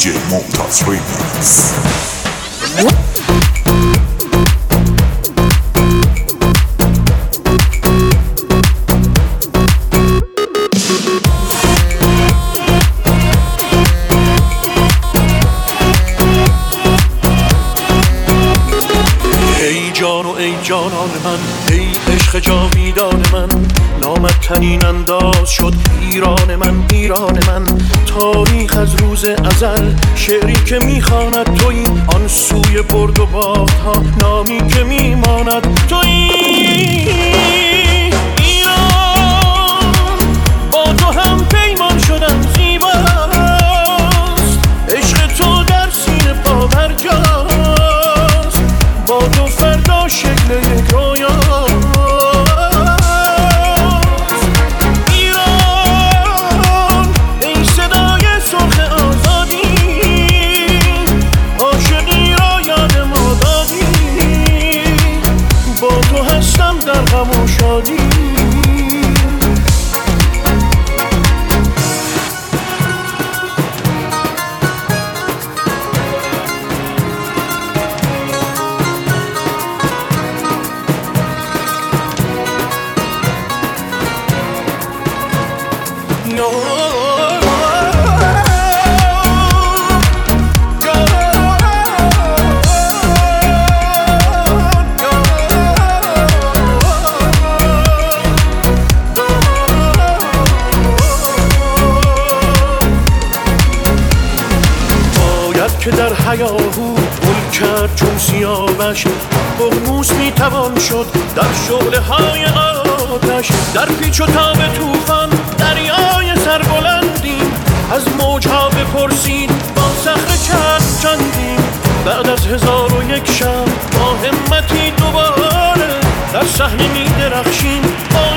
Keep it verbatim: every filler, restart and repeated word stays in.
جی ممتاز ریمیکس. ای جان و ای جانان من، ای عشق جاویدان من، نامت تنین انداز شد ایران من، ایران من. تاریخ از روز ازل شعری که میخواند تویی، آن سوی برد و باخت ها نامی که میماند تویی. ایران با تو هم پیمان شدم زیباست، عشق تو در سینه پابرجاست، با تو فردا شکل یک رویاست. ایران ای صدای سرخ آزادی، عاشقی را یاد ما دادی، با تو هستم در غم و شادی. که در هیاهو گل کرد چون سیاوش، ققنوس میتوان شد در شعله های آتش. در پیچ و تاب طوفان دریای سربلندیم، از موجها بپرسید با صخره چند چندیم. بعد از هزار و یک شب با همتی دوباره در صحنه میدرخشیم.